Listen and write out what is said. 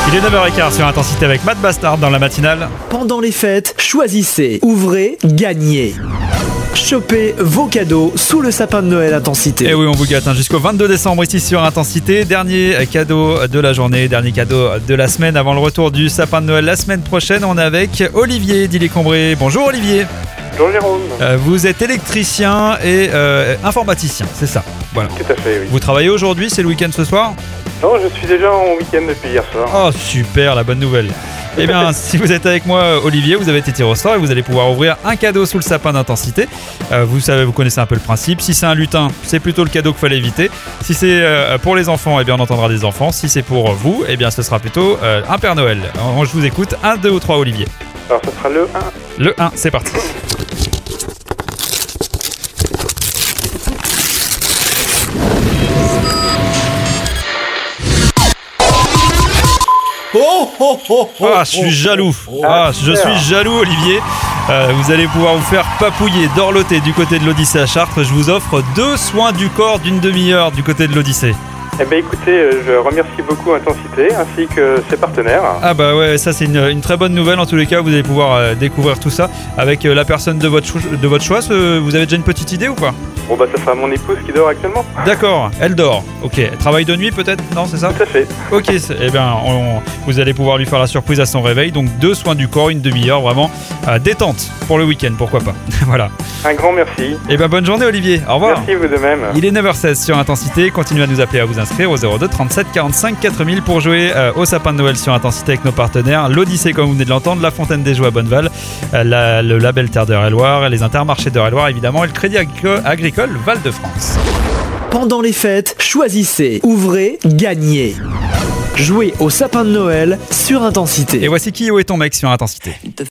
Il est 9h15 sur Intensité avec Matt Bastard dans la matinale. Pendant les fêtes, choisissez, ouvrez, gagnez. Chopez vos cadeaux sous le sapin de Noël Intensité. Et oui, on vous gâte jusqu'au 22 décembre ici sur Intensité. Dernier cadeau de la journée, dernier cadeau de la semaine avant le retour du sapin de Noël la semaine prochaine. On est avec Olivier d'Ille-et-Combré. Bonjour Olivier. Bonjour Jérôme. Vous êtes électricien et informaticien, c'est ça? Voilà. Tout à fait, oui. Vous travaillez aujourd'hui, c'est le week-end ce soir? Non, je suis déjà en week-end depuis hier soir. Oh super, la bonne nouvelle. Eh bien, si vous êtes avec moi, Olivier, vous avez été tiré au sort et vous allez pouvoir ouvrir un cadeau sous le sapin d'Intensité. Vous connaissez un peu le principe. Si c'est un lutin, c'est plutôt le cadeau qu'il fallait éviter. Si c'est pour les enfants, eh bien on entendra des enfants. Si c'est pour vous, eh bien ce sera plutôt un Père Noël. Je vous écoute. 1, 2 ou 3, Olivier. Alors, ça sera le 1. Le 1, c'est parti. Ah, je suis jaloux. Je suis jaloux, Olivier. Vous allez pouvoir vous faire papouiller, dorloter du côté de l'Odyssée à Chartres. Je vous offre 2 soins du corps d'une demi-heure du côté de l'Odyssée. Eh bien écoutez, je remercie beaucoup Intensité ainsi que ses partenaires. Ah bah ouais, ça c'est une très bonne nouvelle. En tous les cas, vous allez pouvoir découvrir tout ça avec la personne de votre choix. Vous avez déjà une petite idée ou pas? Bon bah ça sera mon épouse qui dort actuellement. D'accord, elle dort. Ok, elle travaille de nuit peut-être? Non, c'est ça? Tout à fait. Ok, eh bien vous allez pouvoir lui faire la surprise à son réveil. Donc 2 soins du corps, une demi-heure, vraiment détente pour le week-end, pourquoi pas. Voilà. Un grand merci. Eh bien bonne journée Olivier, au revoir. Merci, vous de même. Il est 9h16 sur Intensité, continuez à nous appeler, à vous inscrire au 02 37 45 4000 pour jouer au sapin de Noël sur Intensité avec nos partenaires, l'Odyssée comme vous venez de l'entendre, la Fontaine des Joux à Bonneval, le label Terre d'Eure-et-Loire, les Intermarchés d'Eure-et-Loire évidemment et le Crédit Agricole Val-de-France. Pendant les fêtes, choisissez, ouvrez, gagnez. Jouez au sapin de Noël sur Intensité. Et voici Qui est ton mec sur Intensité.